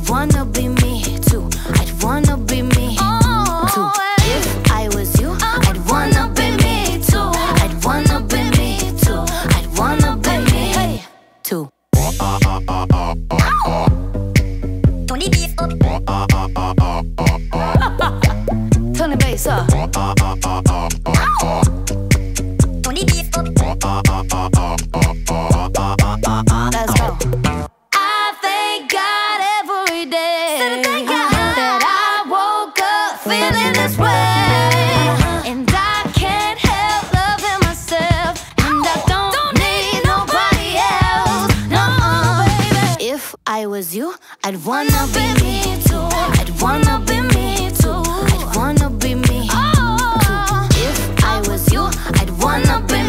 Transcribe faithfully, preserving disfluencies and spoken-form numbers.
I'd wanna be me too. I'd wanna be me too. If I was you, I'd wanna be me too. I'd wanna be me too. I'd wanna be me too. Turn the bass up. Turn the bass up. Turn the bass up. Let's go. I thank God every day that I woke up feeling this way, and I can't help loving myself, and I don't need nobody else. No, baby. If I was you, I'd wanna be me too. I'd wanna be me too. I'd wanna be me too. If I was you, I'd wanna be me.